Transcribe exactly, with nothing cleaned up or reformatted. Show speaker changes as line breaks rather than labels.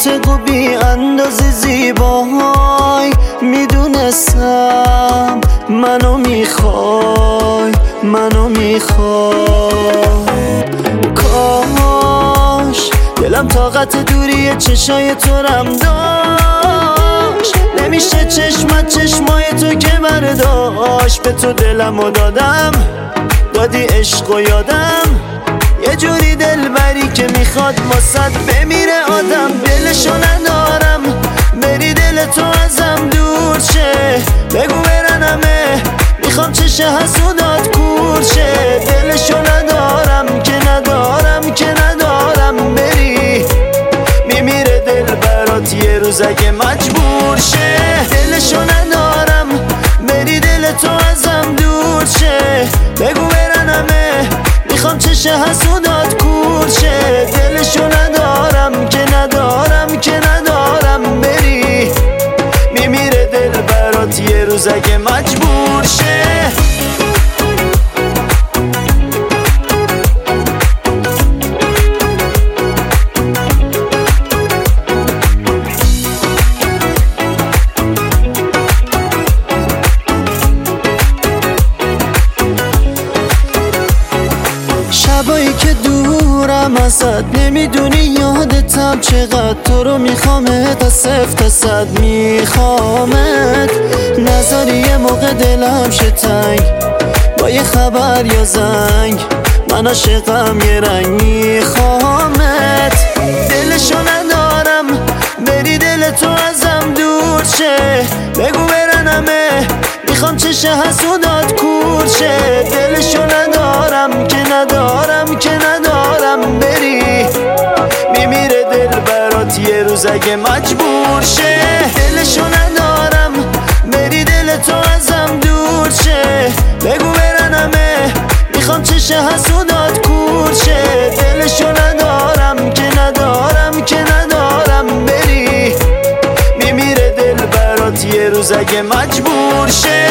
ناطق و بی اندازه زیبای، میدونستم منو میخوای، منو میخوای. کاش دلم طاقت دوری چشای تو رم داشت، نمیشه چشمت چشمای تو که برداشت. به تو دلمو دادم، دادی عشق و یادم، یه جوری دل بری که میخواد واسد بمیره آدم. دلشو ندارم بری دل تو ازم دور شه، بگو برنمه میخوام چشه حسودات کور شه. دلشو ندارم که ندارم که ندارم بری، میمیره دل برات یه روز اگه مجبور شه. دلشو ندارم بری دل تو ازم دور شه، بگو برنمه میخوام چشه حسودات کور شه. دلشو ندارم که ندارم که ندارم بری، میمیره دل برات یه روز اگه مجبور شه. شبایی که دورم ازت نمیدونی یادتم چقدر، تو رو میخوامت از صفر تا صد میخوامت. نذاری یه موقع دلم شه تنگ با یه خبر یا زنگ، من عاشقم یه رنگ میخوامت. دلشو ندارم بری دل تو ازم دور شه، بگو برنمه میخوام چشه حسودات کور شه. دلشو ندارم که ندارم که ندارم بری، میمیره دل برات یه روز اگه مجبور شه. دلشو ندارم بری دل تو ازم دور شه، بگو برنمه میخوام چشه حسودات کور شه. دلشو ندارم که ندارم که ندارم بری، میمیره دل برات یه روز اگه مجبور شه.